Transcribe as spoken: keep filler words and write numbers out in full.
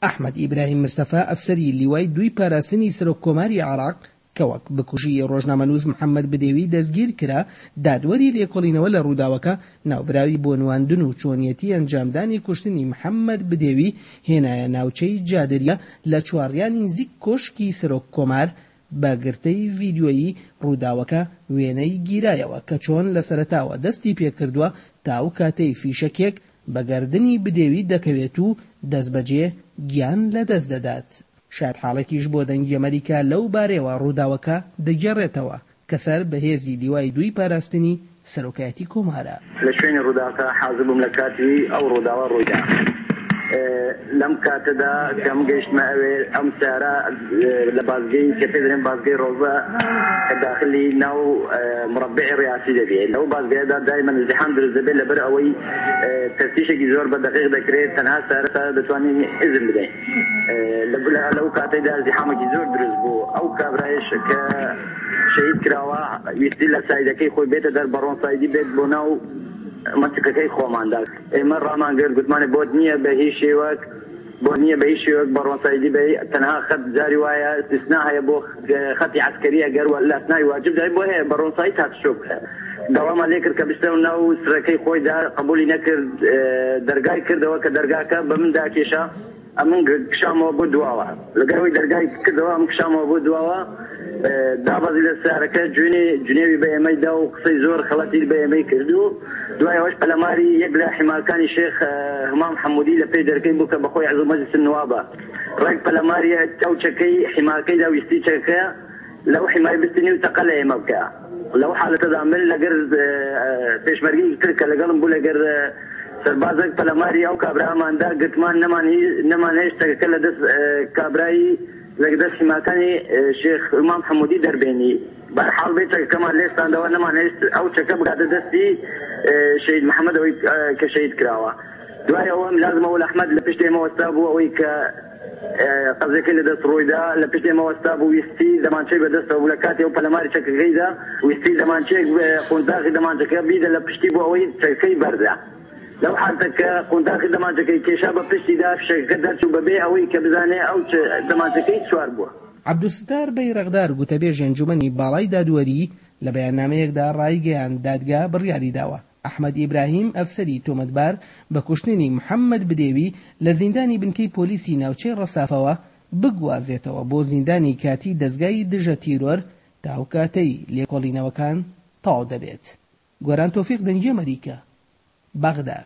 ئەحمەد ئیبراهیم مستەفا ئەفسەری لیوای دوی پاراستنی سەرۆک کۆماری عێراق کە وەک بکوژی ڕۆژنامەنووس محەممەد بدێوی دەستگیر کرا دادوەری لێکۆڵینەوە لە ڕووداوەکە ناوبراوی بۆ نواندن و چۆنیەتی ئەنجامدانی کوشتنی محەممەد بدێوی هێنایە ناوچەی جادریە لە چوارڕیانی نزیک کۆشکی سەرۆک کۆمار بە گرتەی ڤیدیۆیی ڕووداوەکە وێنەی گیرایەوە کە چۆن لە سەرەتاوە دەستی پێکردووە تاو کاتەی فیشەکێک بەگەردنی بدێوی دەکەوێت و دەستبەجێ گیان لە دەست دەدات. شاید حاڵێکیش بۆ دەنگی ئەمریکا لەو بارەیەوە ڕووداوەکە دەگێڕێتەوە کە سەر بەهێزی لیوای دوی پاراستنی سەرۆکایەتی کۆمارە. لە شوێنی ڕووداوەکە حاضر بووم لە کاتی ئەو ڕووداوە ڕوویدا. لەم کاتەدا کەم گەیشتمە ئەوێ ئەم سارە لە بازگەی کە پێ دەڵێن بازگەی ڕۆژە کە داخلی ناو مربعی ڕیاسی دەبێت. لەو بازگەیەدا دایما ازدحام دروست دەبێت لەبەر ئەوەی تەفتیشێکی زۆر بە دەقیق دەکرێت تەنها سارەتا دەتوانین ئیزن بدەین. لەو کاتەدا ازدحامێکی زۆر دروست بوو. ئەو کابرایش کە شەهید کراوە ویستی لە سایدەکەی خۆی بێتە دەر بەڕۆن سایدی بێت بۆ ناو منطقەکەی خۆماندا. ئێمە ڕامان کرد گوتمانێ بۆت نییە بە هیچ شێوەک بۆ نییە بە هیچ شێوەک بەڕۆنسایدی بێ تەنها خەت جاری وایە استثنا هەیە بۆ خەتی عسکەری ئەگەر لە ئەسنای واجب دای بۆ هەیە بەڕۆنسایی تاکشۆ بکە. داوامان لێ کرد کە بستە و ناو سرەکەی خۆیدا قبولی نەکرد دەرگای کردەوە کە دەرگاکە بە مندا کێشە ئەمن کشامەوە بۆ دواوە لەگەڵەوەی دەرگای کردەوە ئەم کشامەوە بۆ دواوە دابەزی لە سارەکە جوێنێوی بە ئێمەیدا و قسەی زۆر خەڵەتی بە ئێمەی کرد و دوای ئەوەش پەلەماری یەک لە حیماکانی شێخ هەمام حەموودی لە پێی دەرکەی بوو کە بەخۆی عەزڵ مەجلیس النوابە ڕێک پەلەماریە چاوچەکەی حیماکەیدا ویستی چەکەیە لەو حیمای بستنی و تەقە لە ئێمە بکە. لەو حالەتەدا من لەگەر پێشمەرگی کرد کە لەگەڵم بوو لەگەر سەربازێک پەلەماری ئەو کابراماندا گرتمان نەمان هێشت تەکەکە لە دەست کابرایی لەگە دەست حیماکانی شێخ هەمام حەموودی دەربێنی. بەرحاڵ بێت چەکەکەمان لێستاندەوە نەمان هێشت ئەو چەکە بگاتە دەستی شەهید محەممەد ئەوەی کە شەهید کراوە. دوای ئەوەم لازمە وەل ئەحمەد لە پشت ئێمە وەستا بوو ئەوەی کە قەزێکەی لە دەست ڕۆیدا لە پشت ئێمە وەستا بوو ویستی دەمانچەی بەدەستەوە بوو لە کاتی ئەو پەلەماری چەکەکەیدا ویستی دەمانچەیەک قونتاقی دەمانچەکە بیدە لە پشتی بوو ئەوەی چەکەکەی بەردا. لەو حالەتەکە قونتاقی دەمانچەکەی کێشا بە پشتیدا فشەکەکە دەرچوو بەبێ ئەوەی کە بزانێ ئەو دەمانچەکەی سوار بووە. عەبدولستار بەیڕەغدار گوتەبێژی ئەنجومەنی باڵای دادوەری لە بەیاننامەیەکدا ڕایگەیان دادگا بڕیاری داوە ئەحمەد ئیبراهیم ئەفسەری تۆمەتبار بە کوشتنی محەممەد بدێوی لە زیندانی بنکەی پۆلیسی ناوچەی ڕەسافەوە بگوازێتەوە بۆ زیندانی کاتی دەستگای دژە تیرۆر تا کاتەی لێکۆڵینەوەکان تەواو دەبێت. گۆران تۆفیق دەنگی ئەمریکا، بەغدا.